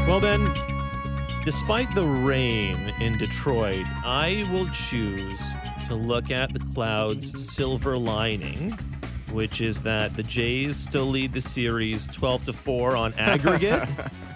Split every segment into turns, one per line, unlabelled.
Well, Ben, despite the rain in Detroit, I will choose to look at the clouds' silver lining, which is that the Jays still lead the series 12-4 on aggregate.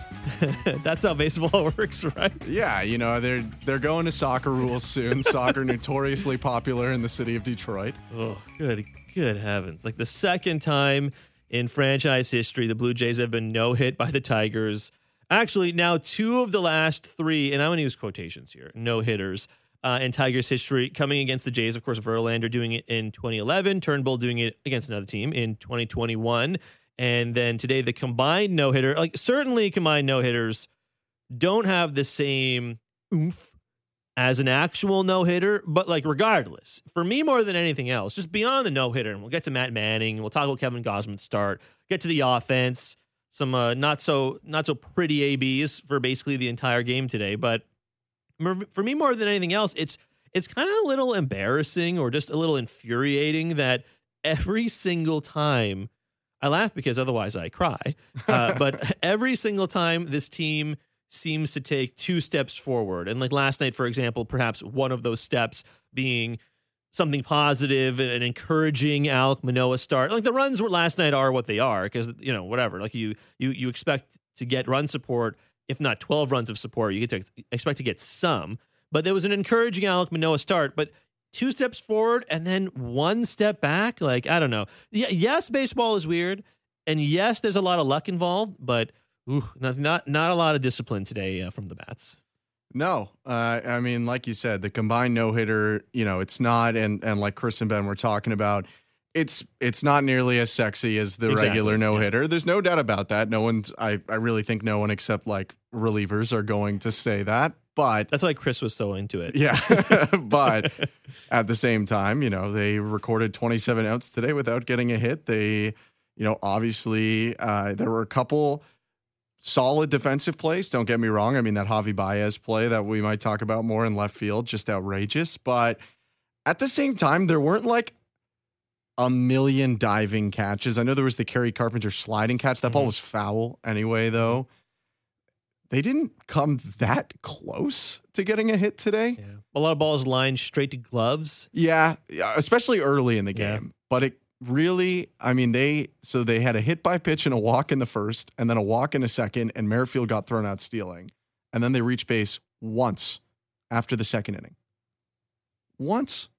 That's how baseball works, right?
Yeah, you know, they're going to soccer rules soon. Soccer notoriously popular in the city of Detroit.
Oh, good heavens. Like the second time in franchise history, the Blue Jays have been no-hit by the Tigers. Actually, now 2 of the last 3, and I'm going to use quotations here, no-hitters in Tigers history coming against the Jays. Of course, Verlander doing it in 2011, Turnbull doing it against another team in 2021. And then today, the combined no-hitter, like certainly combined no-hitters don't have the same oomph as an actual no-hitter, but like regardless, for me more than anything else, just beyond the no-hitter, and we'll get to Matt Manning, we'll talk about Kevin Gausman's start, get to the offense, some not so pretty ABs for basically the entire game today, but for me more than anything else, it's kind of a little embarrassing or just a little infuriating that every single time, I laugh because otherwise I cry, but every single time this team seems to take 2 steps forward. And like last night, for example, perhaps one of those steps being something positive and encouraging Alek Manoah start. Like the runs were last night are what they are because, you know, whatever. Like you expect to get run support, if not 12 runs of support, you get to expect to get some. But there was an encouraging Alek Manoah start, but 2 steps forward and then 1 step back. Like, I don't know. Yes, baseball is weird. And yes, there's a lot of luck involved, but not a lot of discipline today from the bats.
No, I mean, like you said, the combined no-hitter, you know, it's not, and like Chris and Ben were talking about, it's not nearly as sexy as the regular no-hitter. Yeah. There's no doubt about that. I really think no one except like relievers are going to say that. But
that's why Chris was so into it.
Yeah. But at the same time, you know, they recorded 27 outs today without getting a hit. They, you know, obviously there were a couple solid defensive plays. Don't get me wrong. I mean, that Javi Baez play that we might talk about more in left field, just outrageous. But at the same time, there weren't like a million diving catches. I know there was the Kerry Carpenter sliding catch. That ball was foul anyway, though. They didn't come that close to getting a hit today.
Yeah. A lot of balls lined straight to gloves.
Yeah, especially early in the game. Yeah. But it really, I mean, they had a hit by pitch and a walk in the first, and then a walk in a second, and Merrifield got thrown out stealing. And then they reached base once after the second inning. Once.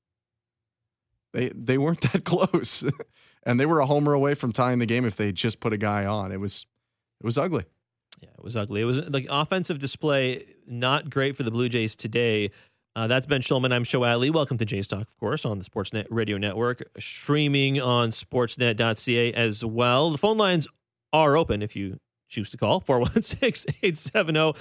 They weren't that close. And they were a homer away from tying the game if they just put a guy on. It was ugly.
Yeah, it was ugly. It was like offensive display, not great for the Blue Jays today. That's Ben Schulman. I'm Show Alley. Welcome to Jays Talk, of course, on the Sportsnet Radio Network, streaming on sportsnet.ca as well. The phone lines are open if you choose to call. 416-870-0590,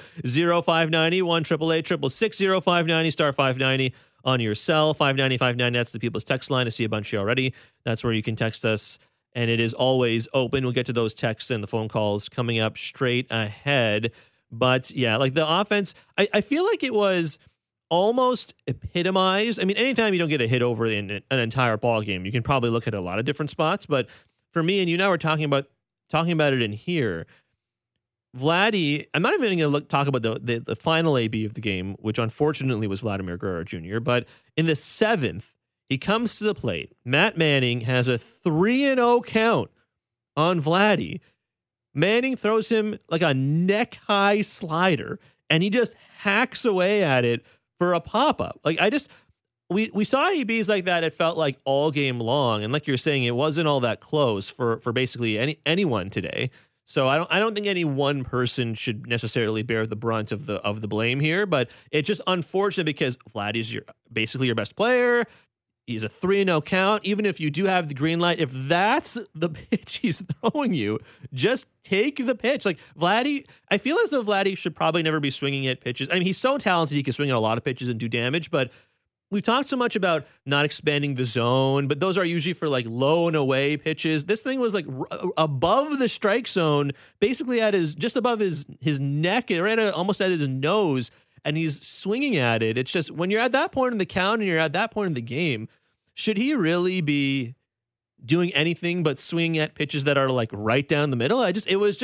1-888-666-0590, star 590 on your cell. 590-590, that's the People's Text line. I see a bunch here already. That's where you can text us, and it is always open. We'll get to those texts and the phone calls coming up straight ahead. But, yeah, like the offense, I feel like it was almost epitomized. I mean, anytime you don't get a hit over in an entire ball game, you can probably look at a lot of different spots. But for me, and you and I were talking about it in here, Vladdy, I'm not even going to talk about the final AB of the game, which unfortunately was Vladimir Guerrero Jr., but in the 7th, he comes to the plate. Matt Manning has a 3-0 count on Vladdy. Manning throws him like a neck-high slider, and he just hacks away at it for a pop-up. Like, we saw ABs like that, it felt like all game long, and like you're saying, it wasn't all that close for basically anyone today. So I don't think any one person should necessarily bear the brunt of the blame here, but it's just unfortunate because Vladdy's basically your best player. He's a 3-0 count. Even if you do have the green light, if that's the pitch he's throwing you, just take the pitch. Like Vladdy, I feel as though Vladdy should probably never be swinging at pitches. I mean, he's so talented, he can swing at a lot of pitches and do damage, but we've talked so much about not expanding the zone, but those are usually for like low and away pitches. This thing was like above the strike zone, basically at just above his neck, right almost at his nose, and he's swinging at it. It's just when you're at that point in the count and you're at that point in the game, should he really be doing anything but swinging at pitches that are like right down the middle? It was just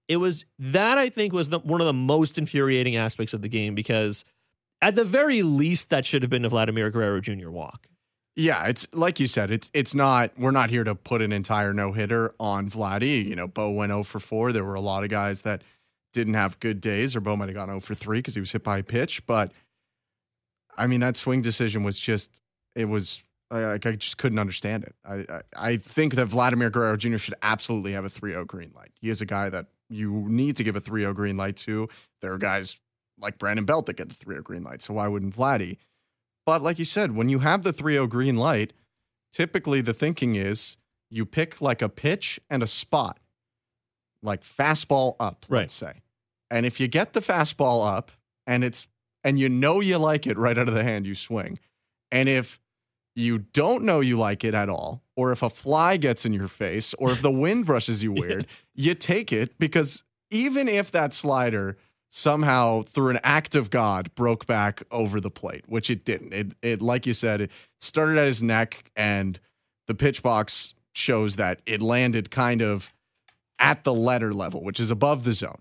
it was that I think was one of the most infuriating aspects of the game, because at the very least that should have been a Vladimir Guerrero Jr. walk.
Yeah, it's like you said, it's not, we're not here to put an entire no-hitter on Vladdy. You know, Bo went 0 for 4. There were a lot of guys that didn't have good days, or Bo might have gone 0 for 3 because he was hit by a pitch. But I mean, that swing decision was just, it was, I just couldn't understand it. I think that Vladimir Guerrero Jr. should absolutely have a 3-0 green light. He is a guy that you need to give a 3-0 green light to. There are guys like Brandon Belt that get the 3-0 green light, so why wouldn't Vladdy? But like you said, when you have the 3-0 green light, typically the thinking is you pick like a pitch and a spot, like fastball up, let's say. And if you get the fastball up and you know you like it right out of the hand, you swing. And if you don't know you like it at all, or if a fly gets in your face, or if the wind brushes you weird, you take it, because even if that slider somehow through an act of God broke back over the plate, which it didn't. It like you said, it started at his neck, and the pitch box shows that it landed kind of at the letter level, which is above the zone.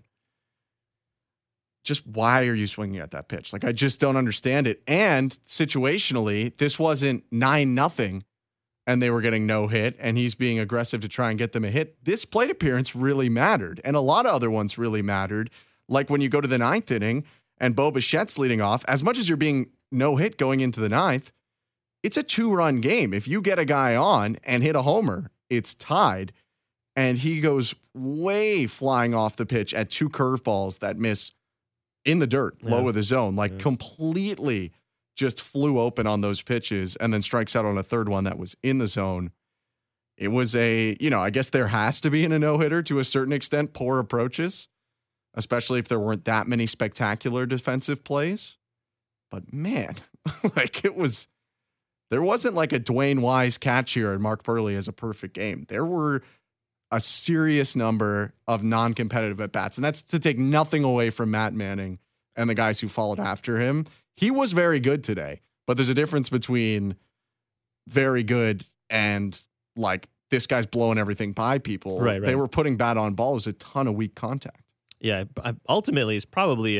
Just why are you swinging at that pitch? Like, I just don't understand it. And situationally, this wasn't 9-0 and they were getting no hit and he's being aggressive to try and get them a hit. This plate appearance really mattered, and a lot of other ones really mattered. Like when you go to the 9th inning and Bo Bichette's leading off, as much as you're being no hit going into the 9th, it's a 2-run game. If you get a guy on and hit a homer, it's tied. And he goes way flying off the pitch at 2 curveballs that miss in the dirt, low of the zone, like completely just flew open on those pitches, and then strikes out on a 3rd one that was in the zone. It was I guess there has to be in a no-hitter to a certain extent, poor approaches, especially if there weren't that many spectacular defensive plays. But man, like there wasn't like a Dwayne Wise catch here and Mark Buehrle as a perfect game. There were a serious number of non-competitive at-bats, and that's to take nothing away from Matt Manning and the guys who followed after him. He was very good today, but there's a difference between very good and like this guy's blowing everything by people.
Right.
They were putting bat on ball. It was a ton of weak contact.
Yeah, ultimately, it's probably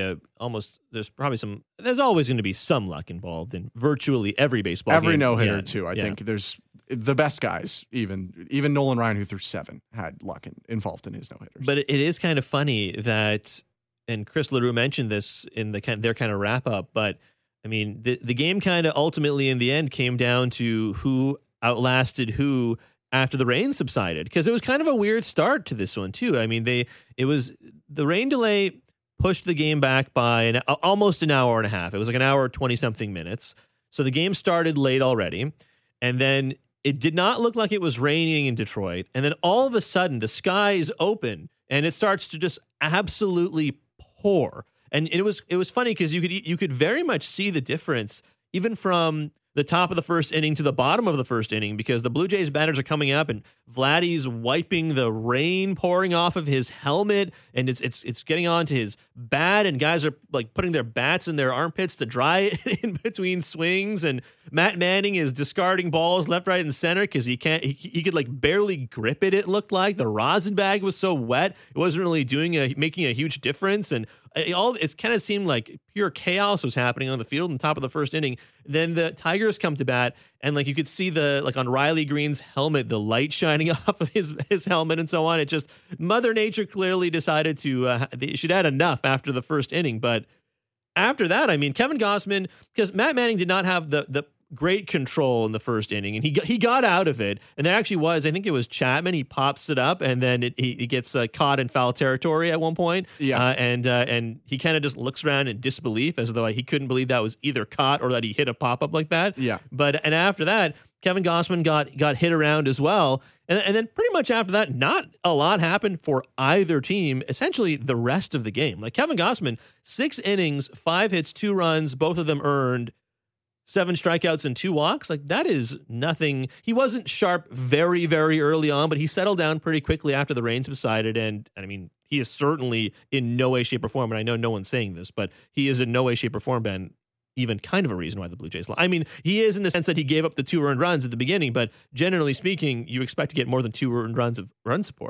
there's always going to be some luck involved in virtually every baseball game.
Every no-hitter, too. I think there's the best guys, even Nolan Ryan, who threw 7, had luck involved in his no-hitters.
But it is kind of funny that, and Chris LaRue mentioned this in their kind of wrap-up, but, I mean, the game kind of ultimately, in the end, came down to who outlasted who after the rain subsided, because it was kind of a weird start to this one too. I mean, the rain delay pushed the game back by almost an hour and a half. It was like an hour, 20 something minutes. So the game started late already. And then it did not look like it was raining in Detroit. And then all of a sudden the sky is open and it starts to just absolutely pour. And it was funny because you could very much see the difference even from the top of the first inning to the bottom of the first inning, because the Blue Jays batters are coming up and Vladdy's wiping the rain pouring off of his helmet, and it's getting onto his bat, and guys are like putting their bats in their armpits to dry it in between swings, and Matt Manning is discarding balls left, right, and center because he could like barely grip it. It looked like the rosin bag was so wet it wasn't really making a huge difference, and it kind of seemed like pure chaos was happening on the field in the top of the first inning. Then the Tigers come to bat, and like you could see on Riley Green's helmet, the light shining off of his helmet and so on. It just, Mother Nature clearly decided she'd had enough after the first inning. But after that, I mean, Kevin Gausman, because Matt Manning did not have the great control in the first inning, and he got out of it. And there actually was, I think it was Chapman. He pops it up, and then he gets caught in foul territory at one point.
Yeah,
and he kind of just looks around in disbelief, as though he couldn't believe that was either caught or that he hit a pop up like that.
Yeah,
and after that, Kevin Gausman got hit around as well. And then pretty much after that, not a lot happened for either team, essentially the rest of the game. Like Kevin Gausman, 6 innings, 5 hits, 2 runs, both of them earned, 7 strikeouts and 2 walks. Like, that is nothing. He wasn't sharp very, very early on, but he settled down pretty quickly after the rain subsided. And I mean, he is certainly in no way, shape, or form, and I know no one's saying this, but he is in no way, shape, or form been even kind of a reason why the Blue Jays lost. I mean, he is in the sense that he gave up the 2 earned runs at the beginning, but generally speaking, you expect to get more than 2 earned runs of run support.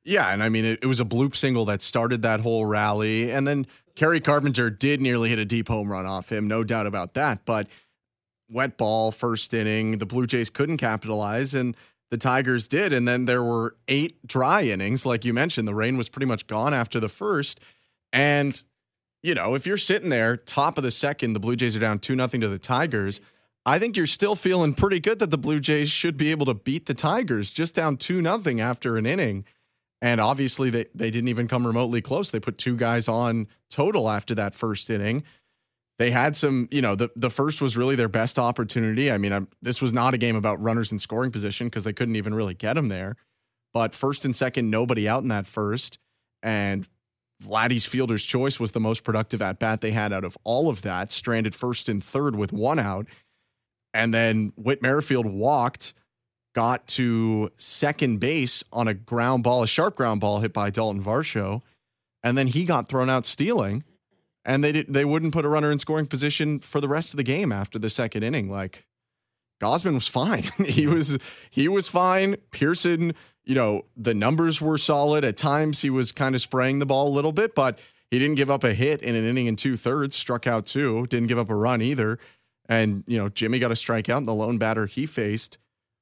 Yeah, and I mean, it was a bloop single that started that whole rally. And then Kerry Carpenter did nearly hit a deep home run off him, no doubt about that. But wet ball, first inning, the Blue Jays couldn't capitalize, and the Tigers did. And then there were 8 dry innings. Like you mentioned, the rain was pretty much gone after the first. And, you know, if you're sitting there, top of the second, the Blue Jays are down 2-0 to the Tigers, I think you're still feeling pretty good that the Blue Jays should be able to beat the Tigers just down 2-0 after an inning. And obviously they didn't even come remotely close. They put 2 guys on total after that first inning. They had some, you know, the first was really their best opportunity. I mean, this was not a game about runners in scoring position because they couldn't even really get them there. But first and second, nobody out in that first. And Vladdy's fielder's choice was the most productive at-bat they had out of all of that, stranded first and third with 1 out. And then Whit Merrifield walked, got to second base on a ground ball, a sharp ground ball hit by Dalton Varsho, and then he got thrown out stealing, and they wouldn't put a runner in scoring position for the rest of the game after the second inning. Like, Gausman was fine. he was fine. Pearson, you know, the numbers were solid. At times he was kind of spraying the ball a little bit, but he didn't give up a hit in an inning and 2/3, struck out 2, didn't give up a run either. And, you know, Jimmy got a strikeout, and the lone batter he faced,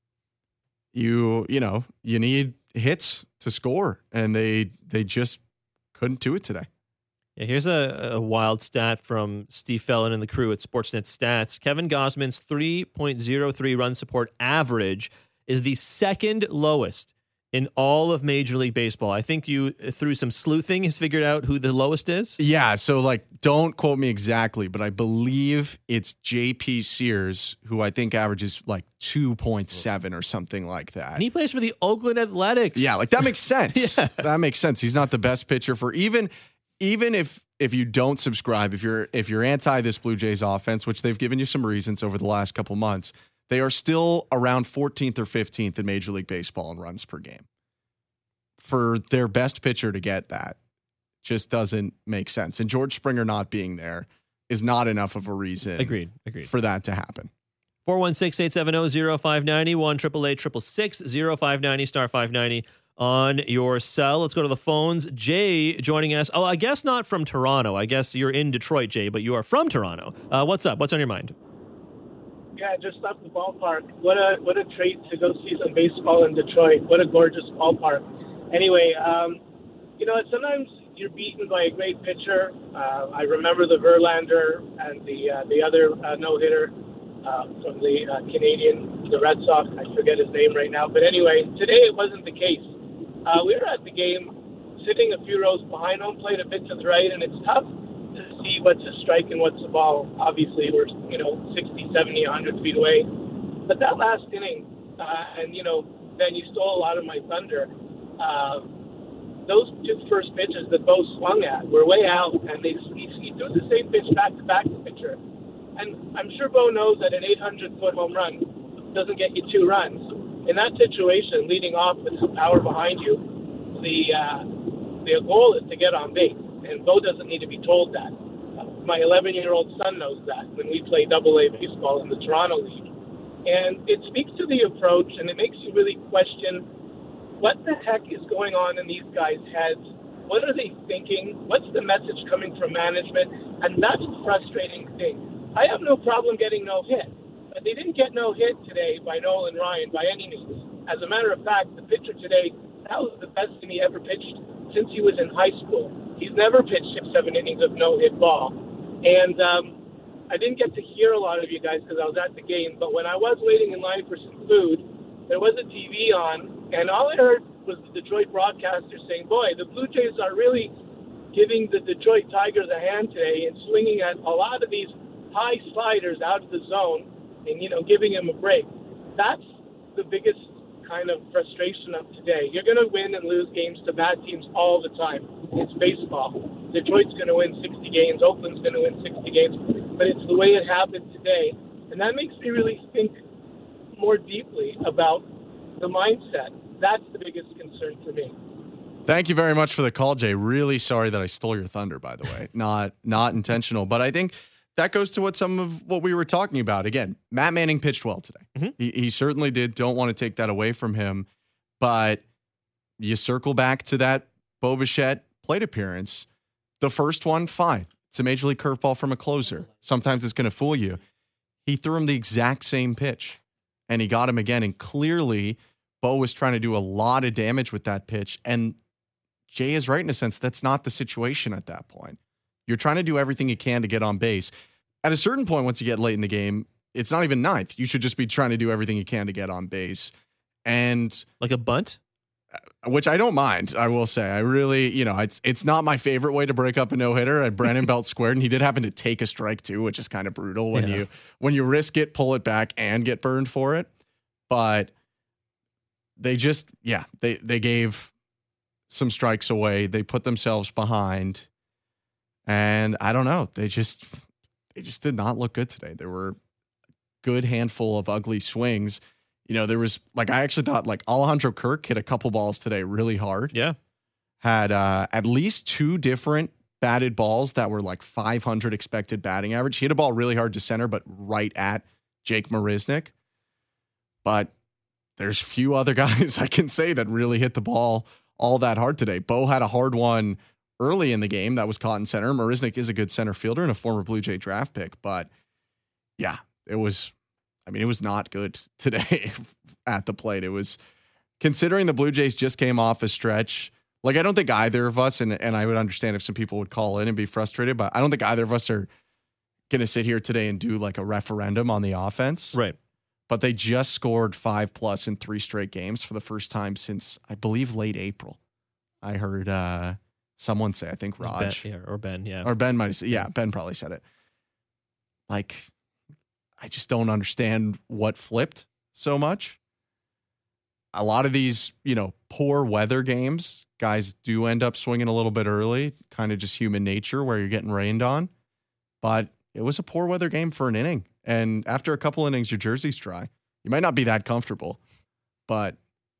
you need hits to score, and they just couldn't do it today.
Yeah, here's a wild stat from Steve Fellon and the crew at Sportsnet Stats. Kevin Gausman's 3.03 run support average is the second lowest in all of Major League Baseball. I think you, through some sleuthing, has figured out who the lowest is.
Yeah, so like, don't quote me exactly, but I believe it's J.P. Sears, who I think averages like 2.7 or something like that.
And he plays for the Oakland Athletics.
Yeah, like that makes sense.
Yeah.
That makes sense. He's not the best pitcher for even if you don't subscribe, if you're anti this Blue Jays offense, which they've given you some reasons over the last couple months, they are still around 14th or 15th in Major League Baseball in runs per game. For their best pitcher to get that just doesn't make sense. And George Springer not being there is not enough of a reason
Agreed.
for that to happen.
416-870-0590, 1-888-666-0590, star 590 on your cell. Let's go to the phones. Jay joining us. Oh, I guess not from Toronto. I guess you're in Detroit, Jay, but you are from Toronto. What's up? What's on your mind?
Yeah, just left the ballpark. What a treat to go see some baseball in Detroit. What a gorgeous ballpark. Anyway, sometimes you're beaten by a great pitcher. I remember the Verlander and the other no-hitter from the Canadian, the Red Sox. I forget his name right now. But anyway, today it wasn't the case. We were at the game sitting a few rows behind home plate, a bit to the right, and it's tough to see what's a strike and what's a ball. Obviously, we're 60, 70, 100 feet away. But that last inning, then you stole a lot of my thunder. Those 2 first pitches that Bo swung at were way out, and he threw the same pitch back to back to the pitcher. And I'm sure Bo knows that an 800-foot home run doesn't get you 2 runs. In that situation, leading off with some power behind you, the goal is to get on base, and Bo doesn't need to be told that. My 11-year-old son knows that when we play AA baseball in the Toronto League. And it speaks to the approach, and it makes you really question what the heck is going on in these guys' heads. What are they thinking? What's the message coming from management? And that's the frustrating thing. I have no problem getting no hit, but they didn't get no hit today by Nolan Ryan by any means. As a matter of fact, the pitcher today, that was the best thing he ever pitched since he was in high school. He's never pitched 6-7 innings of no-hit ball. And I didn't get to hear a lot of you guys because I was at the game, but when I was waiting in line for some food, there was a TV on, and all I heard was the Detroit broadcaster saying, boy, the Blue Jays are really giving the Detroit Tigers a hand today and swinging at a lot of these high sliders out of the zone and, giving them a break. That's the biggest kind of frustration of today. You're going to win and lose games to bad teams all the time. It's baseball. Detroit's going to win 60 games. Oakland's going to win 60 games. But it's the way it happened today. And that makes me really think more deeply about the mindset. That's the biggest concern for me.
Thank you very much for the call, Jay. Really sorry that I stole your thunder, by the way. Not intentional, but I think that goes to some of what we were talking about. Again, Matt Manning pitched well today. Mm-hmm. He certainly did. Don't want to take that away from him. But you circle back to that Bo Bichette plate appearance. The first one, fine. It's a major league curveball from a closer. Sometimes it's going to fool you. He threw him the exact same pitch, and he got him again. And clearly, Bo was trying to do a lot of damage with that pitch. And Jay is right in a sense. That's not the situation at that point. You're trying to do everything you can to get on base. At a certain point, once you get late in the game, it's not even ninth. You should just be trying to do everything you can to get on base. And
like a bunt?
Which I don't mind, I will say. I really, it's not my favorite way to break up a no-hitter. At Brandon Belt squared, and he did happen to take a strike too, which is kind of brutal when you risk it, pull it back, and get burned for it. But they just, they gave some strikes away. They put themselves behind. And I don't know. They just did not look good today. There were a good handful of ugly swings. There was I actually thought Alejandro Kirk hit a couple balls today really hard.
Yeah.
Had at least 2 different batted balls that were 500 expected batting average. He hit a ball really hard to center, but right at Jake Marisnick. But there's few other guys I can say that really hit the ball all that hard today. Bo had a hard one early in the game that was caught in center. Marisnick is a good center fielder and a former Blue Jay draft pick. But yeah, it was not good today at the plate. It was, considering the Blue Jays just came off a stretch. I don't think either of us, and I would understand if some people would call in and be frustrated, but I don't think either of us are going to sit here today and do a referendum on the offense.
Right.
But they just scored 5+ in 3 straight games for the first time since, I believe, late April. I heard someone say, I think Raj.
Or Ben, yeah.
Or Ben might have said, yeah, Ben probably said it. I just don't understand what flipped so much. A lot of these, poor weather games, guys do end up swinging a little bit early, kind of just human nature where you're getting rained on. But it was a poor weather game for an inning. And after a couple innings, your jersey's dry. You might not be that comfortable, but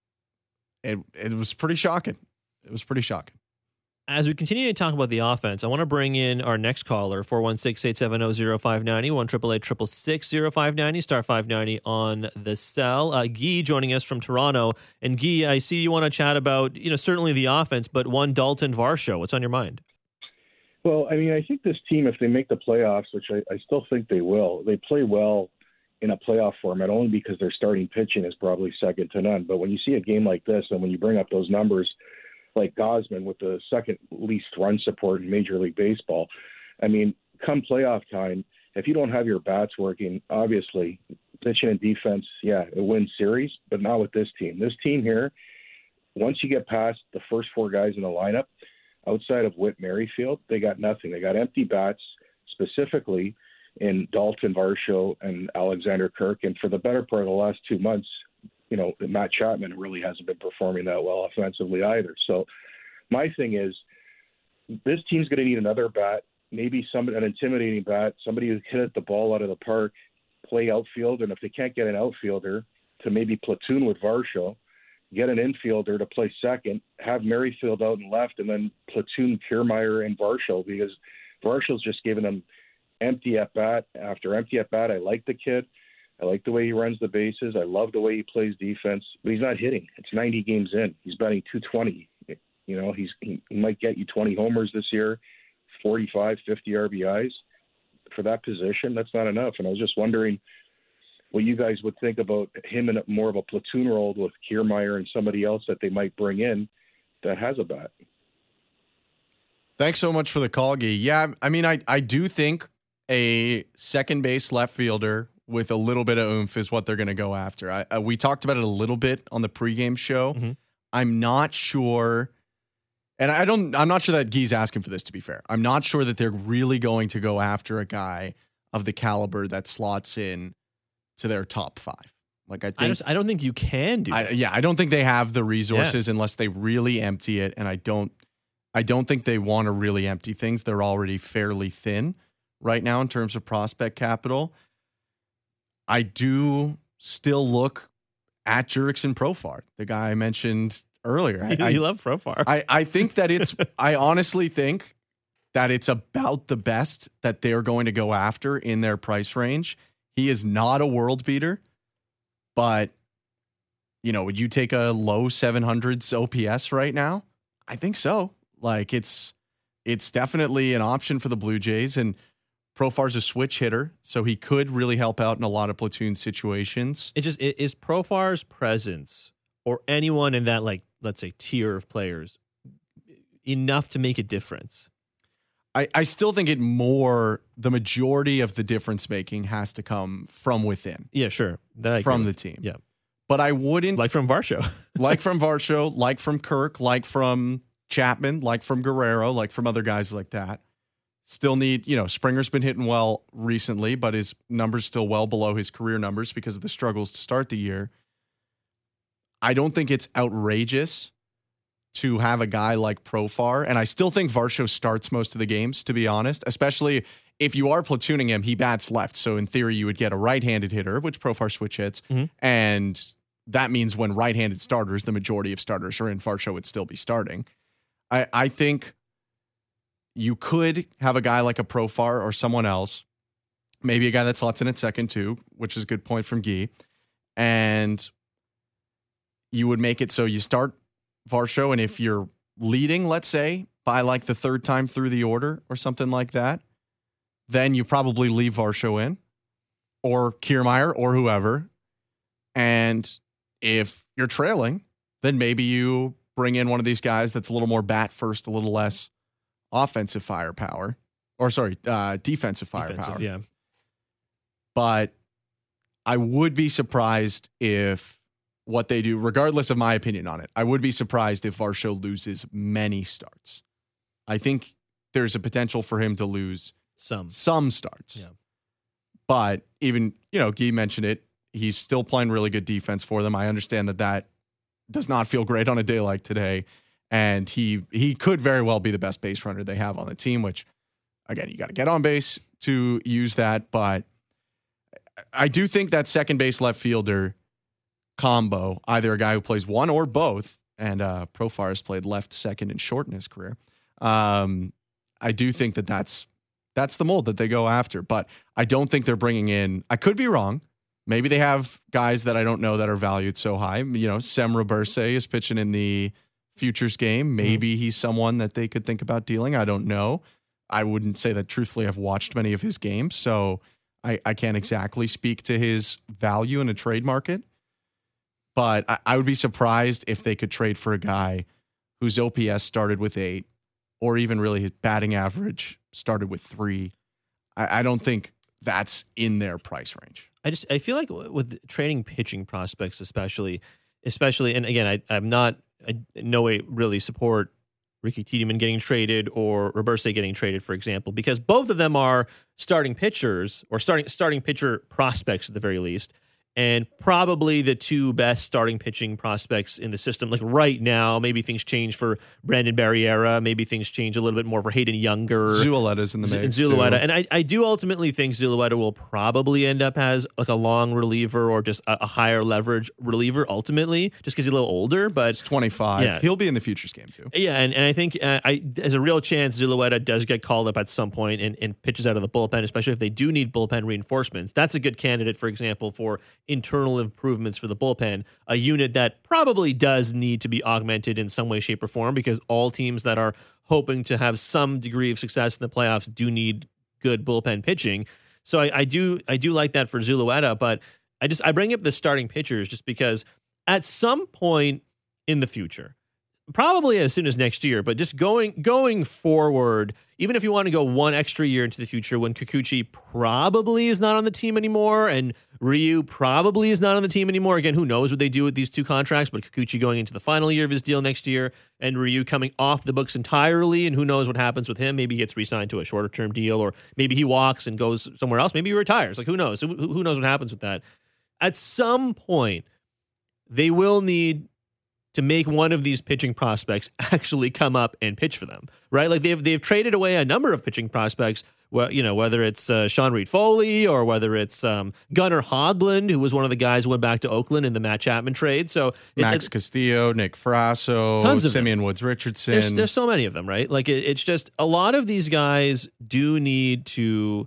it was pretty shocking. It was pretty shocking.
As we continue to talk about the offense, I want to bring in our next caller, 416-870-0590, 1-888-666-0590, star 590 on the cell. Guy joining us from Toronto. And Guy, I see you want to chat about, certainly the offense, but one Dalton Varsho. What's on your mind?
Well, I think this team, if they make the playoffs, which I still think they will, they play well in a playoff format only because their starting pitching is probably second to none. But when you see a game like this and when you bring up those numbers, like Gausman with the second least run support in Major League Baseball. Come playoff time, if you don't have your bats working, obviously pitching and defense, it wins series, but not with this team. This team here, once you get past the first 4 guys in the lineup, outside of Whit Merrifield, they got nothing. They got empty bats, specifically in Dalton Varsho and Alexander Kirk. And for the better part of the last 2 months, Matt Chapman really hasn't been performing that well offensively either. So my thing is, this team's going to need another bat, maybe an intimidating bat, somebody who can hit the ball out of the park, play outfield, and if they can't get an outfielder to maybe platoon with Varsho, get an infielder to play second, have Merrifield out and left, and then platoon Kiermaier and Varsho, because Varsho's just giving them empty at-bat after empty at-bat. I like the kid. I like the way he runs the bases. I love the way he plays defense, but he's not hitting. It's 90 games in. He's batting .220. He might get you 20 homers this year, 45, 50 RBIs. For that position, that's not enough. And I was just wondering what you guys would think about him in more of a platoon role with Kiermaier and somebody else that they might bring in that has a bat.
Thanks so much for the call, Guy. Yeah, I do think a second base left fielder with a little bit of oomph is what they're going to go after. We talked about it a little bit on the pregame show. Mm-hmm. I'm not sure, and I'm not sure that Guy's asking for this, to be fair. I'm not sure that they're really going to go after a guy of the caliber that slots in to their top 5.
I don't think you can do that.
I don't think they have the resources unless they really empty it, and I don't think they want to really empty things. They're already fairly thin right now in terms of prospect capital. I do still look at Jurickson Profar, the guy I mentioned earlier.
You love Profar.
I think that I honestly think that it's about the best that they're going to go after in their price range. He is not a world beater, but would you take a low 700s OPS right now? I think so. Like it's definitely an option for the Blue Jays, and Profar's a switch hitter, so he could really help out in a lot of platoon situations.
Is Profar's presence or anyone in that, like, let's say, tier of players enough to make a difference?
I still think the majority of the difference making has to come from within.
Yeah, sure.
From the team.
Yeah.
But I wouldn't.
Like from Varsho.
Like from Varsho, like from Kirk, like from Chapman, like from Guerrero, like from other guys like that. Still need, Springer's been hitting well recently, but his numbers still well below his career numbers because of the struggles to start the year. I don't think it's outrageous to have a guy like Profar, and I still think Varsho starts most of the games, to be honest, especially if you are platooning him, he bats left. So in theory, you would get a right-handed hitter, which Profar switch hits, and that means when right-handed starters, the majority of starters are in, Varsho would still be starting. I think you could have a guy like a Profar or someone else, maybe a guy that slots in at second too, which is a good point from Guy, and you would make it so you start Varsho, and if you're leading, let's say, by like the third time through the order or something like that, then you probably leave Varsho in or Kiermaier or whoever. And if you're trailing, then maybe you bring in one of these guys that's a little more bat first, a little less offensive firepower, or defensive firepower.
Yeah.
But I would be surprised if what they do, regardless of my opinion on it, I would be surprised if Varsho loses many starts. I think there's a potential for him to lose some starts.
Yeah.
But even, Guy mentioned it, he's still playing really good defense for them. I understand that does not feel great on a day like today. And he could very well be the best base runner they have on the team, which, again, you got to get on base to use that. But I do think that second base left fielder combo, either a guy who plays one or both, and Profar has played left, second, and short in his career. I do think that's the mold that they go after, but I don't think they're bringing in, I could be wrong. Maybe they have guys that I don't know that are valued so high. Sem Roberse is pitching in the futures game. Maybe he's someone that they could think about dealing. I don't know. I wouldn't say that truthfully I've watched many of his games, so I can't exactly speak to his value in a trade market. But I would be surprised if they could trade for a guy whose OPS started with 8, or even really his batting average started with 3. I don't think that's in their price range.
I feel like with trading pitching prospects, especially, and again, I in no way really support Ricky Tiedemann getting traded or Roberse getting traded, for example, because both of them are starting pitchers or starting pitcher prospects at the very least. And probably the two best starting pitching prospects in the system. Like right now, maybe things change for Brandon Barriera. Maybe things change a little bit more for Hayden Younger.
Zulueta's in the mix.
Zulueta. And I do ultimately think Zulueta will probably end up as like a long reliever or just a higher leverage reliever ultimately, just because he's a little older. But
he's 25. Yeah. He'll be in the futures game too.
Yeah, and I think there's a real chance Zulueta does get called up at some point and pitches out of the bullpen, especially if they do need bullpen reinforcements. That's a good candidate, for example, for internal improvements for the bullpen, a unit that probably does need to be augmented in some way, shape, or form, because all teams that are hoping to have some degree of success in the playoffs do need good bullpen pitching. So I do like that for Zulueta, but I bring up the starting pitchers just because at some point in the future, probably as soon as next year, but just going forward, even if you want to go one extra year into the future when Kikuchi probably is not on the team anymore and Ryu probably is not on the team anymore. Again, who knows what they do with these two contracts, but Kikuchi going into the final year of his deal next year and Ryu coming off the books entirely, and who knows what happens with him. Maybe he gets re-signed to a shorter term deal, or maybe he walks and goes somewhere else. Maybe he retires. Like, who knows? Who knows what happens with that? At some point, they will need to make one of these pitching prospects actually come up and pitch for them, right? Like they've traded away a number of pitching prospects, whether it's Sean Reed-Foley or whether it's Gunnar Hoglund, who was one of the guys who went back to Oakland in the Matt Chapman trade. So
Max Castillo, Nick Frasso, Simeon Woods-Richardson.
There's so many of them, right? Like it's just a lot of these guys do need to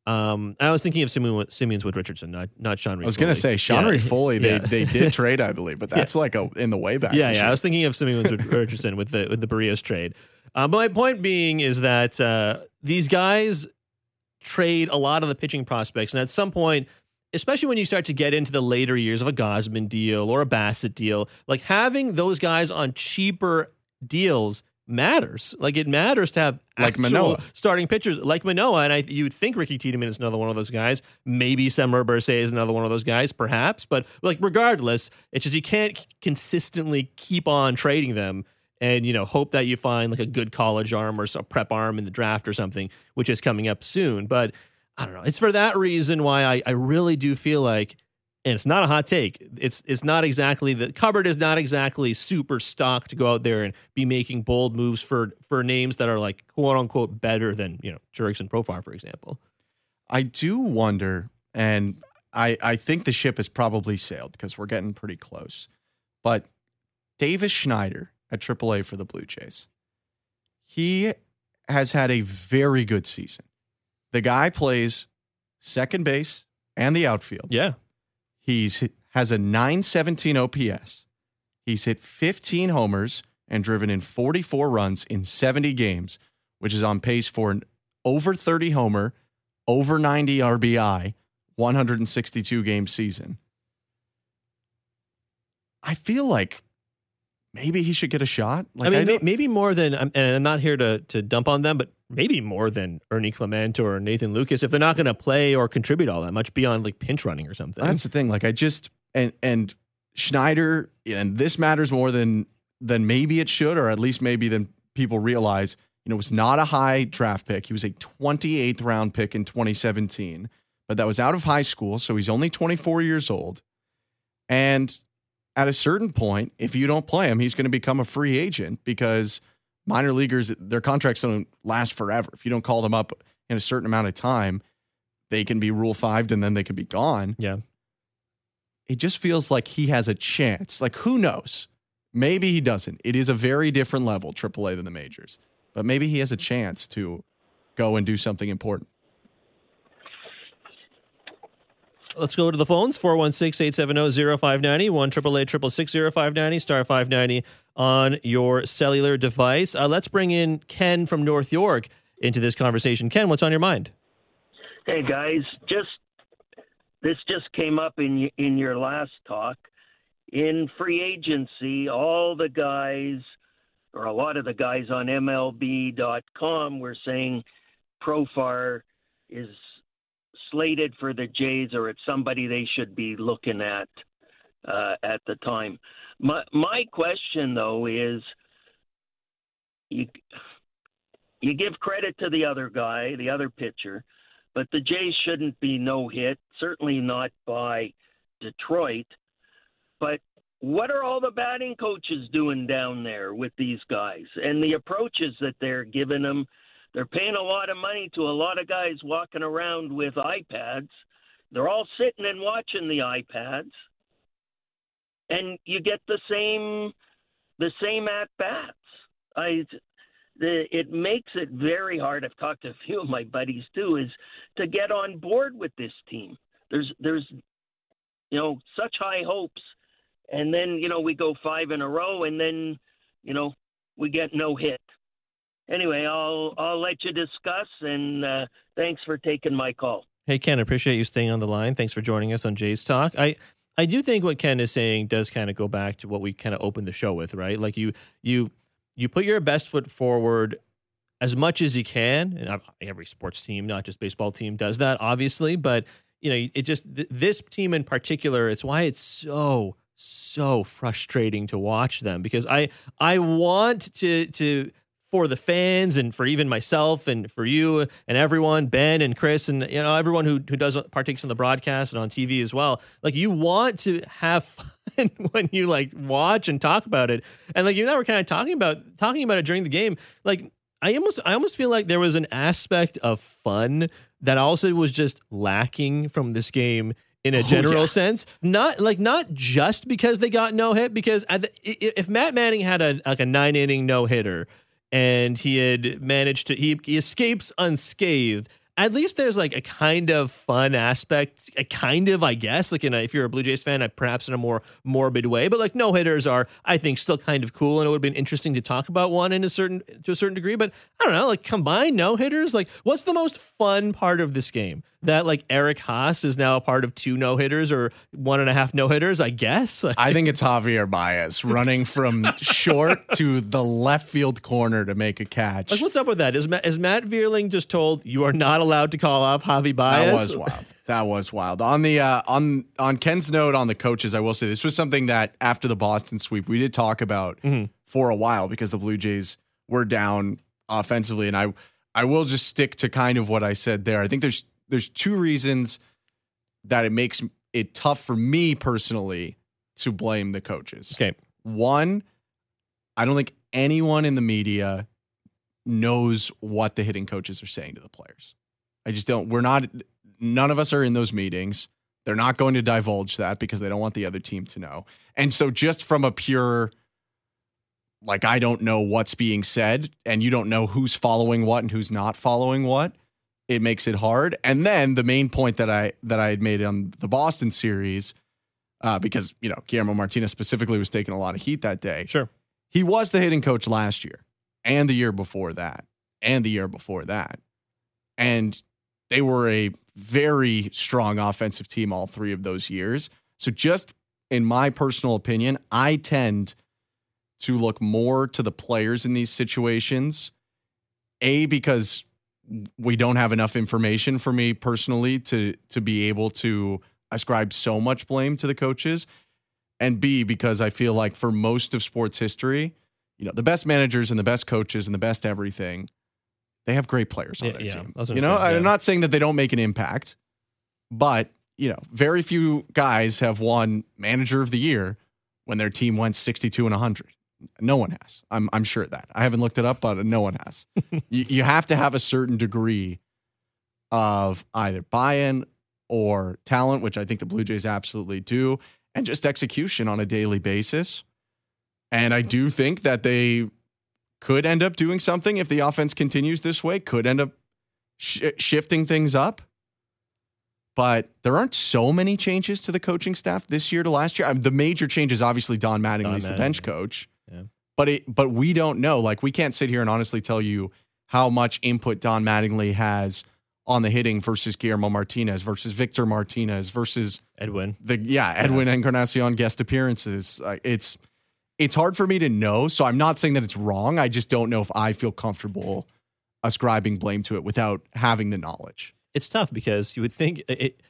I was thinking of Simeons with Richardson, not Sean Reed.
I was going to say Sean Reed Foley. They did trade, I believe, but that's like in the way back.
Yeah. I was thinking of Simeons with Richardson with the Barrios trade. But my point being is that these guys trade a lot of the pitching prospects, and at some point, especially when you start to get into the later years of a Gausman deal or a Bassett deal, like having those guys on cheaper deals matters. Like it matters to have
like Manoah
starting pitchers like Manoah, and you'd think Ricky Tiedemann is another one of those guys. Maybe Semper Bersay is another one of those guys, perhaps. But like regardless, it's just you can't consistently keep on trading them and hope that you find like a good college arm or a prep arm in the draft or something, which is coming up soon. But I don't know. It's for that reason why I really do feel like, and it's not a hot take, it's not exactly, the cupboard is not exactly super stocked to go out there and be making bold moves for names that are like quote unquote better than, Jurickson Profar, for example.
I do wonder, and I think the ship has probably sailed because we're getting pretty close, but Davis Schneider at AAA for the Blue Jays, he has had a very good season. The guy plays second base and the outfield.
Yeah.
Has a 917 OPS. He's hit 15 homers and driven in 44 runs in 70 games, which is on pace for an over 30 homer, over 90 RBI, 162 game season. I feel like maybe he should get a shot. Like,
I mean, maybe more than, and I'm not here to dump on them, but maybe more than Ernie Clement or Nathan Lucas if they're not going to play or contribute all that much beyond like pinch running or something.
That's the thing. Like and Schneider, and this matters more than maybe it should, or at least maybe than people realize. Was not a high draft pick. He was a 28th round pick in 2017, but that was out of high school, so he's only 24 years old. And at a certain point, if you don't play him, he's going to become a free agent because minor leaguers, their contracts don't last forever. If you don't call them up in a certain amount of time, they can be Rule 5'd and then they can be gone.
Yeah.
It just feels like he has a chance. Like, who knows? Maybe he doesn't. It is a very different level, AAA, than the majors. But maybe he has a chance to go and do something important.
Let's go to the phones, 416-870-0590, 1-888-666-0590, star 590 on your cellular device. Let's bring in Ken from North York into this conversation. Ken, what's on your mind?
Hey, guys. This just came up in your last talk. In free agency, all the guys, or a lot of the guys on MLB.com were saying Profar is slated for the Jays, or it's somebody they should be looking at the time. My question, though, is you give credit to the other guy, the other pitcher, but the Jays shouldn't be no-hit, certainly not by Detroit. But what are all the batting coaches doing down there with these guys and the approaches that they're giving them? They're paying a lot of money to a lot of guys walking around with iPads. They're all sitting and watching the iPads, and you get the same at bats. It makes it very hard. I've talked to a few of my buddies too, is to get on board with this team. There's such high hopes, and then we go 5 in a row, and then we get no hit. Anyway, I'll let you discuss, and thanks for taking my call.
Hey, Ken, I appreciate you staying on the line. Thanks for joining us on Jays Talk. I do think what Ken is saying does kind of go back to what we kind of opened the show with, right? Like you put your best foot forward as much as you can, and every sports team, not just baseball team, does that, obviously. But it just this team in particular, it's why it's so frustrating to watch them, because I want to for the fans and for even myself and for you and everyone, Ben and Chris and everyone who partakes in the broadcast and on TV as well. Like, you want to have fun when you watch and talk about it, and you and I were kind of talking about it during the game. Like, I almost feel like there was an aspect of fun that also was just lacking from this game in a general sense. Not just because they got no hit, because if Matt Manning had a 9-inning no hitter and he had managed to he escapes unscathed, at least there's like a kind of fun aspect, a kind of, I guess, like if you're a Blue Jays fan, perhaps in a more morbid way, but like no hitters are, I think, still kind of cool. And it would have been interesting to talk about one to a certain degree, but I don't know, like combined no hitters, like what's the most fun part of this game? That like Eric Haas is now a part of 2 no hitters or 1.5 no hitters, I guess.
I think it's Javier Baez running from short to the left field corner to make a catch.
Like, what's up with that? Is Matt Vierling just told you are not allowed to call off Javi Baez?
That was wild. That was wild. On the on Ken's note on the coaches, I will say this was something that after the Boston sweep we did talk about for a while because the Blue Jays were down offensively, and I will just stick to kind of what I said there. I think there's 2 reasons that it makes it tough for me personally to blame the coaches.
Okay.
One, I don't think anyone in the media knows what the hitting coaches are saying to the players. I just don't. None of us are in those meetings. They're not going to divulge that because they don't want the other team to know. And so just from a pure, like, I don't know what's being said and you don't know who's following what and who's not following what, it makes it hard. And then the main point that I had made on the Boston series, because, Guillermo Martinez specifically was taking a lot of heat that day.
Sure.
He was the hitting coach last year and the year before that and the year before that. And they were a very strong offensive team all 3 of those years. So just in my personal opinion, I tend to look more to the players in these situations, because we don't have enough information for me personally to be able to ascribe so much blame to the coaches, and B, because I feel like for most of sports history, the best managers and the best coaches and the best everything, they have great players on their team. I'm not saying that they don't make an impact, but very few guys have won Manager of the Year when their team went 62-100. No one has. I'm sure of that. I haven't looked it up, but no one has. You have to have a certain degree of either buy-in or talent, which I think the Blue Jays absolutely do, and just execution on a daily basis. And I do think that they could end up doing something if the offense continues this way, could end up shifting things up. But there aren't so many changes to the coaching staff this year to last year. The major change is obviously Don Mattingly's the bench coach.
Yeah.
But we don't know. Like, we can't sit here and honestly tell you how much input Don Mattingly has on the hitting versus Guillermo Martinez versus Victor Martinez versus
Edwin.
Edwin Encarnacion guest appearances. It's hard for me to know. So I'm not saying that it's wrong. I just don't know if I feel comfortable ascribing blame to it without having the knowledge.
It's tough because you would think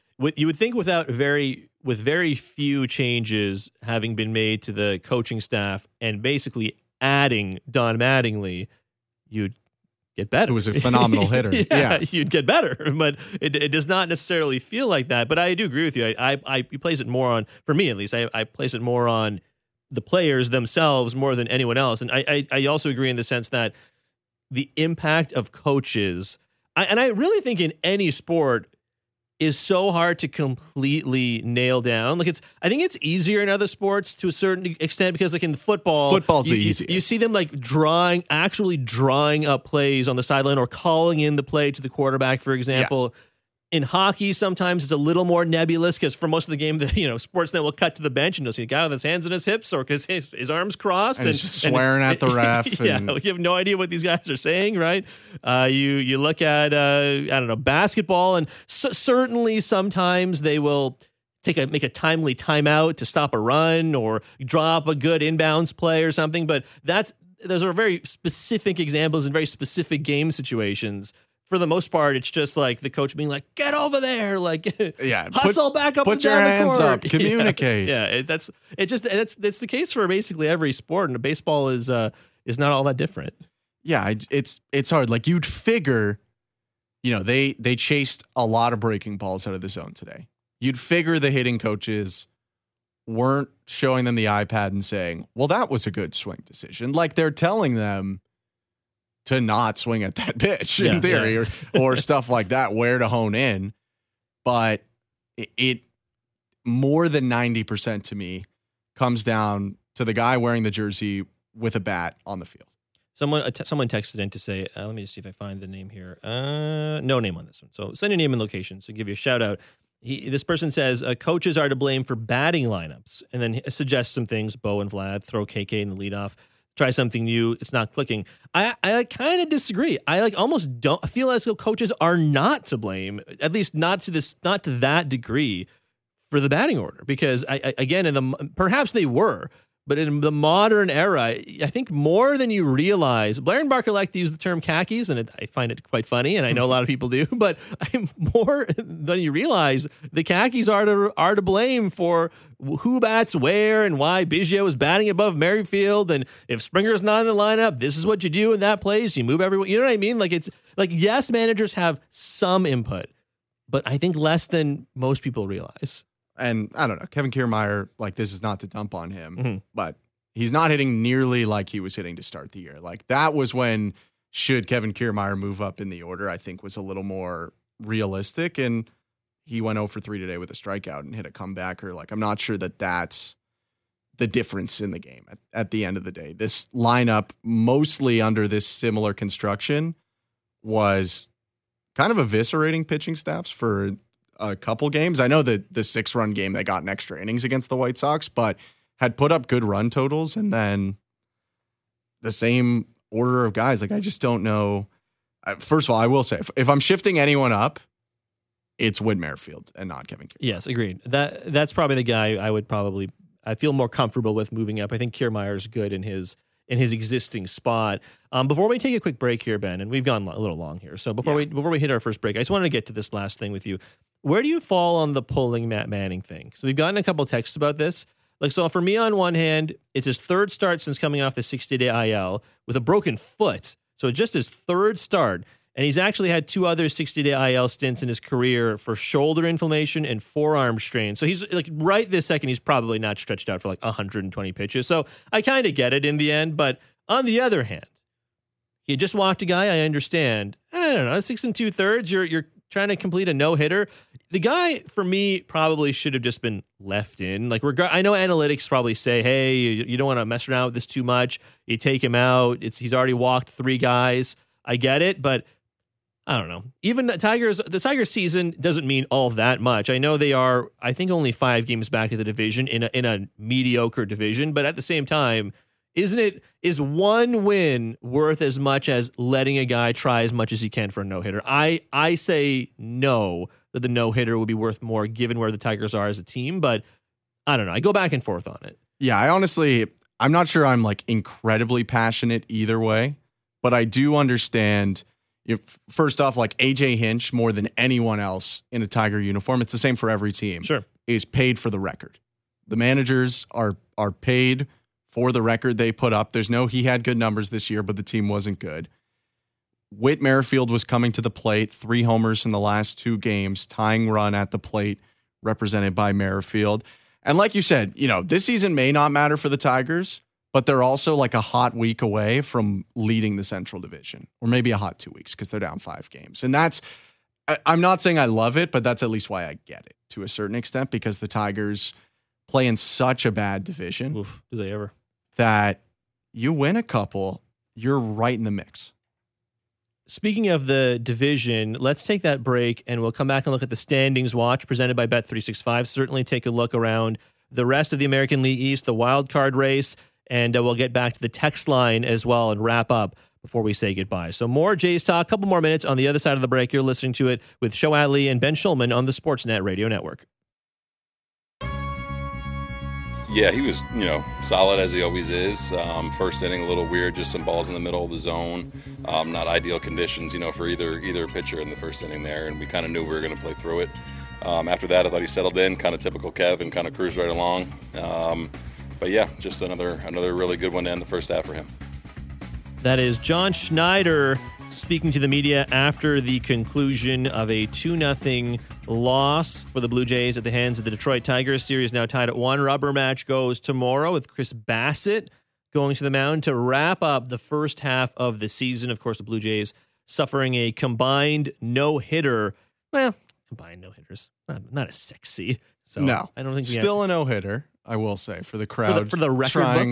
with very few changes having been made to the coaching staff and basically adding Don Mattingly, you'd get better.
It was a phenomenal hitter.
Yeah, you'd get better, but it does not necessarily feel like that. But I do agree with you. I place it more on, for me at least, I place it more on the players themselves more than anyone else. And I also agree in the sense that the impact of coaches, and I really think in any sport, is so hard to completely nail down. Like, I think it's easier in other sports to a certain extent because, like, in
football's the easiest.
You see them like actually drawing up plays on the sideline or calling in the play to the quarterback, for example. Yeah. In hockey, sometimes it's a little more nebulous because for most of the game, the sportsnet will cut to the bench and you'll see a guy with his hands in his hips or because his arms crossed
and just swearing at the ref.
Yeah, you have no idea what these guys are saying, right? You look at basketball, and certainly sometimes they will make a timely timeout to stop a run or drop a good inbounds play or something. But those are very specific examples and very specific game situations. For the most part, it's just like the coach being like, "Get over there!" Like, hustle back up,
put your hands up, communicate.
That's the case for basically every sport, and baseball is not all that different.
Yeah, it's hard. Like, you'd figure, they chased a lot of breaking balls out of the zone today. You'd figure the hitting coaches weren't showing them the iPad and saying, "Well, that was a good swing decision." Like, they're telling them to not swing at that pitch in theory, or stuff like that, where to hone in. But it more than 90% to me comes down to the guy wearing the jersey with a bat on the field.
Someone texted in to say, let me just see if I find the name here. No name on this one. So send your name and location. So give you a shout out. This person says coaches are to blame for batting lineups, and then suggests some things. Bo and Vlad, throw KK in the leadoff, try something new. It's not clicking. I kind of disagree. I almost don't. I feel as though coaches are not to blame, at least not to that degree, for the batting order. Because perhaps they were. But in the modern era, I think more than you realize, Blair and Barker like to use the term khakis, and I find it quite funny, and I know a lot of people do, but more than you realize, the khakis are to blame for who bats where and why Biggio is batting above Merrifield, and if Springer's not in the lineup, this is what you do in that place. You move everyone. You know what I mean? It's yes, managers have some input, but I think less than most people realize.
And I don't know, Kevin Kiermaier, this is not to dump on him, but he's not hitting nearly like he was hitting to start the year. That was when should Kevin Kiermaier move up in the order, I think was a little more realistic. And he went 0 for 3 today with a strikeout and hit a comebacker. I'm not sure that that's the difference in the game at the end of the day. This lineup, mostly under this similar construction, was kind of eviscerating pitching staffs for a couple games. I know that the 6-run game they got in extra innings against the White Sox, but had put up good run totals, and then the same order of guys. I just don't know. First of all, I will say, if I'm shifting anyone up, it's Whit Merrifield and not Kevin Kiermaier.
Yes, agreed. That's probably the guy I feel more comfortable with moving up. I think Kiermaier is good in his existing spot. Before we take a quick break here, Ben, and we've gone a little long here. So before we hit our first break, I just wanted to get to this last thing with you. Where do you fall on the pulling Matt Manning thing? So we've gotten a couple texts about this. So for me, on one hand, it's his third start since coming off the 60-day IL with a broken foot. So just his third start. And he's actually had 2 other 60-day IL stints in his career for shoulder inflammation and forearm strain. So he's right this second, he's probably not stretched out for 120 pitches. So I kind of get it in the end. But on the other hand, he just walked a guy, I understand. I don't know, 6 2/3. You're trying to complete a no-hitter. The guy, for me, probably should have just been left in. I know analytics probably say, hey, you don't want to mess around with this too much. You take him out. He's already walked 3 guys. I get it, but I don't know. Even the Tigers season doesn't mean all that much. I know they are, I think, only 5 games back of the division in a mediocre division, but at the same time, is one win worth as much as letting a guy try as much as he can for a no-hitter? I say no, that the no-hitter would be worth more given where the Tigers are as a team, but I don't know. I go back and forth on it.
Yeah, I'm not sure I'm incredibly passionate either way, but I do understand. First off, AJ Hinch, more than anyone else in a Tiger uniform, it's the same for every team.
Sure,
is paid for the record. The managers are paid for the record they put up. He had good numbers this year, but the team wasn't good. Whit Merrifield was coming to the plate, 3 homers in the last 2 games, tying run at the plate, represented by Merrifield. And like you said, this season may not matter for the Tigers, but they're also a hot week away from leading the Central Division, or maybe a hot 2 weeks because they're down 5 games. And I'm not saying I love it, but that's at least why I get it to a certain extent, because the Tigers play in such a bad division.
Oof, do they ever?
That you win a couple, you're right in the mix.
Speaking of the division, let's take that break and we'll come back and look at the standings watch presented by Bet365. Certainly take a look around the rest of the American League East, the wild card race, and we'll get back to the text line as well and wrap up before we say goodbye. So more Jays Talk, a couple more minutes on the other side of the break. You're listening to it with Shoat Lee and Ben Schulman on the Sportsnet Radio Network.
Yeah, he was, solid as he always is. First inning, a little weird, just some balls in the middle of the zone. Not ideal conditions, for either pitcher in the first inning there, and we kind of knew we were going to play through it. After that, I thought he settled in, kind of typical Kev, and kind of cruised right along. But yeah, just another really good one to end the first half for him.
That is John Schneider speaking to the media after the conclusion of a 2-0 loss for the Blue Jays at the hands of the Detroit Tigers. Series now tied at 1. Rubber match goes tomorrow with Chris Bassett going to the mound to wrap up the first half of the season. Of course, the Blue Jays suffering a combined no-hitter. Well, combined no-hitters. Not as sexy. So
no.
I don't think
still a no-hitter, I will say, for the crowd.
For the record books.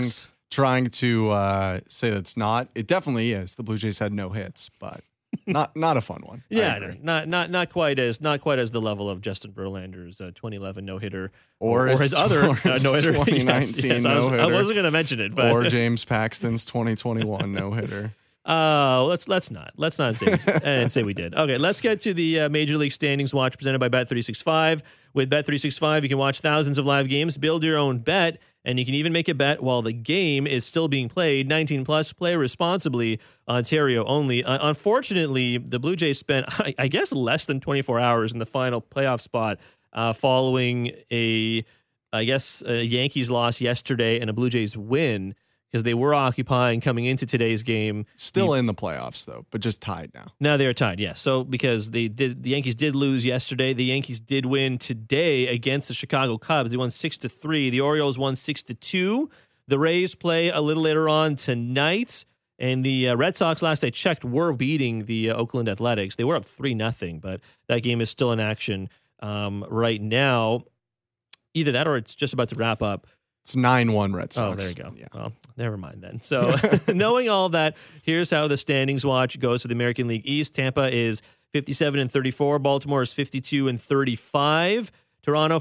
trying to say that's not. It definitely is. The Blue Jays had no hits, but not a fun one.
Yeah, not quite as the level of Justin Verlander's 2011 no hitter
or
his other no hitter
2019 no hitter.
I wasn't going to mention it, but
or James Paxton's 2021 no hitter.
Let's not say we did. Okay, let's get to the Major League Standings Watch presented by Bet365. With Bet365, you can watch thousands of live games, build your own bet, and you can even make a bet while the game is still being played. 19 plus, play responsibly. Ontario only. Unfortunately, the Blue Jays spent, I guess, less than 24 hours in the final playoff spot following a Yankees loss yesterday and a Blue Jays win, because they were occupying coming into today's game.
Still in the playoffs, though, but just tied now.
Now they're tied, yeah. So because the Yankees did lose yesterday, the Yankees did win today against the Chicago Cubs. They won 6-3. The Orioles won 6-2. The Rays play a little later on tonight, and the Red Sox, last I checked, were beating the Oakland Athletics. They were up 3-0, but that game is still in action right now. Either that or it's just about to wrap up.
It's 9-1 Red Sox.
Oh, there you go.
Yeah.
Well, never mind then. So knowing all that, here's how the standings watch goes for the American League East. Tampa is 57-34. Baltimore is 52-35. Toronto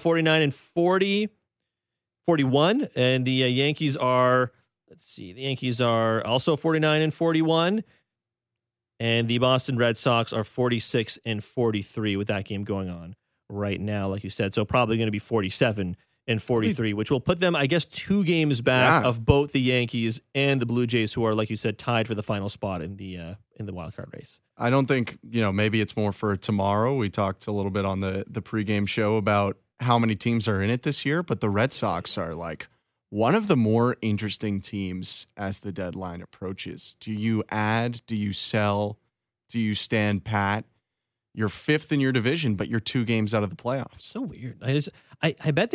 49-41. And the Yankees are, the Yankees are also 49-41. And the Boston Red Sox are 46-43 with that game going on right now, like you said. So probably going to be 47-43, which will put them, I guess, 2 games back of both the Yankees and the Blue Jays, who are, like you said, tied for the final spot in the wild card race.
I don't think, maybe it's more for tomorrow. We talked a little bit on the pregame show about how many teams are in it this year, but the Red Sox are like one of the more interesting teams as the deadline approaches. Do you add? Do you sell? Do you stand pat? You're 5th in your division, but you're 2 games out of the playoffs.
So weird. I bet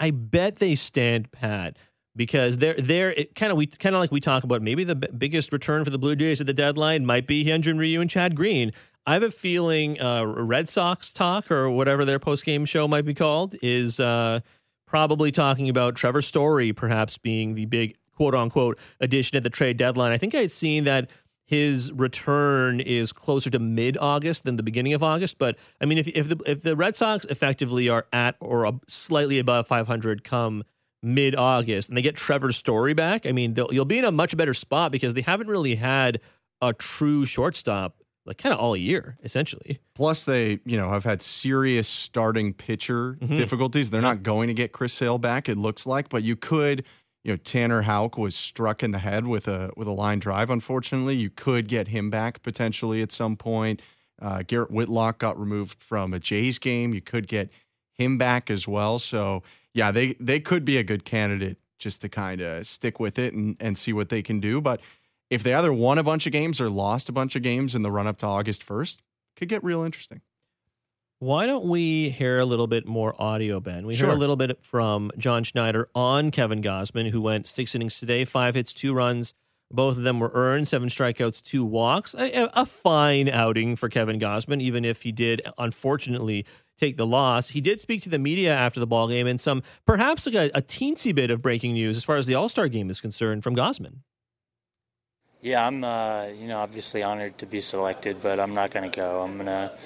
they stand pat, because they're kind of like we talk about, maybe the biggest return for the Blue Jays at the deadline might be Hyun-Jin Ryu and Chad Green. I have a feeling Red Sox talk, or whatever their post-game show might be called, is probably talking about Trevor Story perhaps being the big quote-unquote addition at the trade deadline. I think I had seen that his return is closer to mid-August than the beginning of August. But I mean, if the Red Sox effectively are at or slightly above 500 come mid-August, and they get Trevor Story back, I mean, you'll be in a much better spot, because they haven't really had a true shortstop like kind of all year, essentially.
Plus, they have had serious starting pitcher difficulties. They're not going to get Chris Sale back, it looks like, but you could. Tanner Houck was struck in the head with a line drive. Unfortunately, you could get him back potentially at some point. Garrett Whitlock got removed from a Jays game. You could get him back as well. So yeah, they could be a good candidate just to kind of stick with it and see what they can do. But if they either won a bunch of games or lost a bunch of games in the run up to August 1st, could get real interesting.
Why don't we hear a little bit more audio, Ben? We
Sure.
heard a little bit from John Schneider on Kevin Gausman, who went 6 innings today, 5 hits, 2 runs. Both of them were earned, 7 strikeouts, 2 walks. A fine outing for Kevin Gausman, even if he did, unfortunately, take the loss. He did speak to the media after the ballgame, and some, perhaps like a teensy bit of breaking news as far as the All-Star game is concerned from Gausman.
Yeah, I'm, obviously honored to be selected, but I'm not going to go. I'm going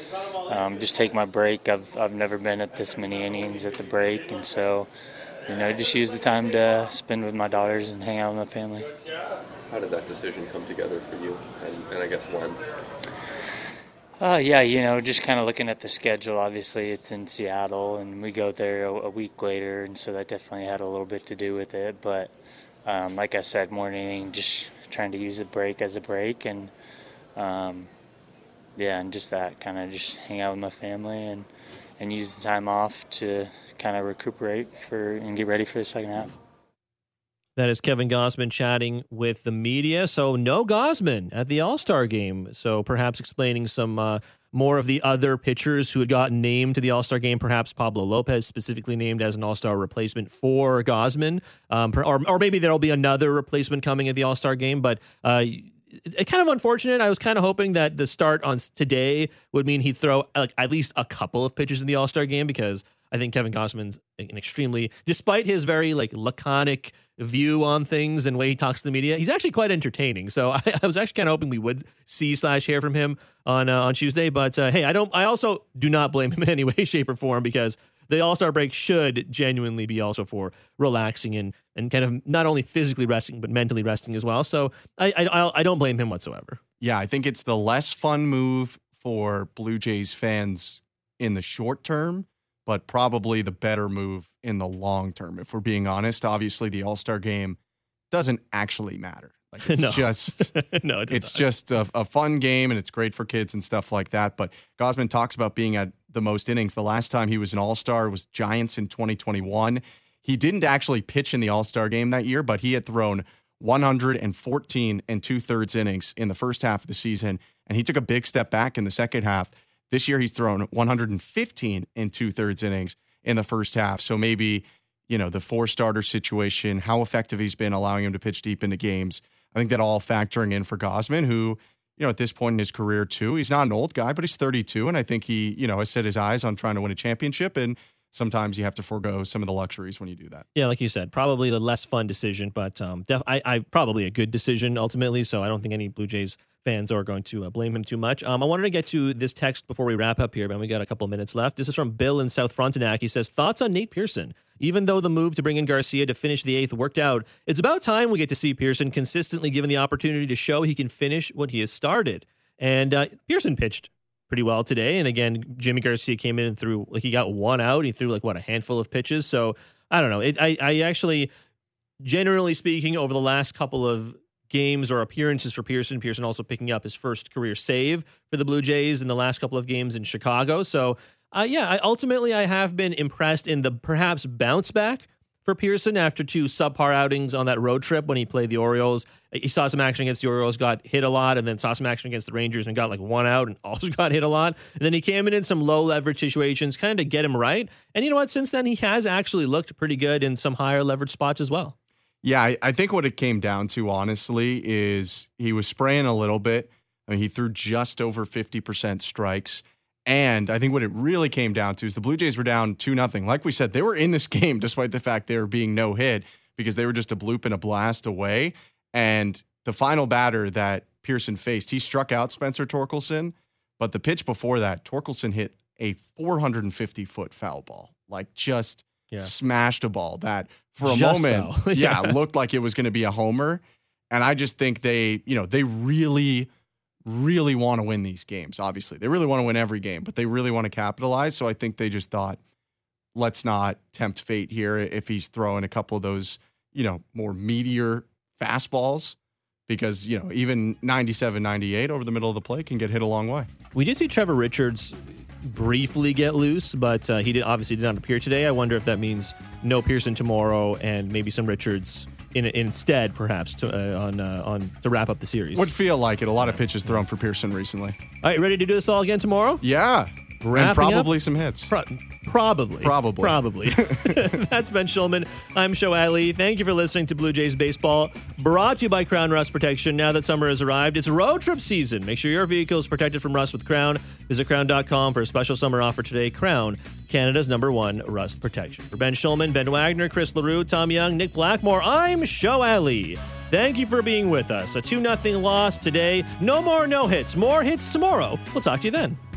to just take my break. I've never been at this many innings at the break, and so, just use the time to spend with my daughters and hang out with my family.
How did that decision come together for you, and I guess when?
Just kind of looking at the schedule. Obviously, it's in Seattle, and we go there a week later, and so that definitely had a little bit to do with it. But like I said, more than anything, just trying to use a break as a break, and and just that, kind of just hang out with my family and use the time off to kind of recuperate and get ready for the second half.
That is Kevin Gausman chatting with the media. So no Gausman at the All-Star game. So perhaps explaining some more of the other pitchers who had gotten named to the All-Star game. Perhaps Pablo Lopez specifically named as an All-Star replacement for Gausman. Or maybe there'll be another replacement coming at the All-Star game. But it's kind of unfortunate. I was kind of hoping that the start on today would mean he'd throw at least a couple of pitches in the All-Star game, because I think Kevin Gausman's an extremely, despite his very laconic view on things and way he talks to the media. He's actually quite entertaining. So I was actually kind of hoping we would see/hear from him on Tuesday. But hey, I also do not blame him in any way, shape, or form, because the All-Star break should genuinely be also for relaxing and kind of not only physically resting, but mentally resting as well. So I don't blame him whatsoever.
Yeah, I think it's the less fun move for Blue Jays fans in the short term, but probably the better move in the long term. If we're being honest, obviously the All-Star game doesn't actually matter. Like it's just
no,
it's just a fun game, and it's great for kids and stuff like that. But Gausman talks about being at the most innings. The last time he was an All-Star was Giants in 2021. He didn't actually pitch in the All-Star game that year, but he had thrown 114 2/3 innings in the first half of the season, and he took a big step back in the second half. This year, he's thrown 115 2/3 innings in the first half. So maybe, the four-starter situation, how effective he's been allowing him to pitch deep into games. I think that all factoring in for Gausman, who, at this point in his career too, he's not an old guy, but he's 32. And I think he, has set his eyes on trying to win a championship. And sometimes you have to forego some of the luxuries when you do that.
Yeah, like you said, probably the less fun decision, but I probably a good decision ultimately. So I don't think any Blue Jays fans are going to blame him too much. I wanted to get to this text before we wrap up here, but we got a couple minutes left. This is from Bill in South Frontenac. He says, thoughts on Nate Pearson? Even though the move to bring in Garcia to finish the 8th worked out, it's about time we get to see Pearson consistently given the opportunity to show he can finish what he has started. And Pearson pitched pretty well today. And again, Jimmy Garcia came in and threw, he got one out. He threw a handful of pitches. So I don't know. I actually, generally speaking, over the last couple of games or appearances for Pearson also picking up his first career save for the Blue Jays in the last couple of games in Chicago. So ultimately I have been impressed in the perhaps bounce back for Pearson after 2 subpar outings on that road trip when he played the Orioles. He saw some action against the Orioles, got hit a lot, and then saw some action against the Rangers and got 1 out and also got hit a lot. And then he came in some low leverage situations kind of to get him right. And you know what? Since then, he has actually looked pretty good in some higher leverage spots as well.
Yeah, I think what it came down to, honestly, is he was spraying a little bit. I mean, he threw just over 50% strikes. And I think what it really came down to is the Blue Jays were down 2-0. Like we said, they were in this game despite the fact they were being no hit because they were just a bloop and a blast away. And the final batter that Pearson faced, he struck out Spencer Torkelson. But the pitch before that, Torkelson hit a 450-foot foul ball. Smashed a ball that for a moment, looked like it was going to be a homer. And I just think they really, really want to win these games. Obviously, they really want to win every game, but they really want to capitalize. So I think they just thought, let's not tempt fate here if he's throwing a couple of those, more meteor fastballs, because, even 97, 98 over the middle of the plate can get hit a long way.
We did see Trevor Richards briefly get loose, but he obviously did not appear today. I wonder if that means no Pearson tomorrow and maybe some Richards instead, perhaps, to wrap up the series.
Would feel like it. A lot of pitches thrown for Pearson recently.
All right, ready to do this all again tomorrow?
Yeah. And probably some hits.
Probably. That's Ben Shulman. I'm Show Ali. Thank you for listening to Blue Jays Baseball, brought to you by Crown Rust Protection. Now that summer has arrived, it's road trip season. Make sure your vehicle is protected from rust with Crown. Visit crown.com for a special summer offer today. Crown, Canada's #1 rust protection. For Ben Shulman, Ben Wagner, Chris LaRue, Tom Young, Nick Blackmore, I'm Show Ali. Thank you for being with us. A 2-0 loss today. No more no hits. More hits tomorrow. We'll talk to you then.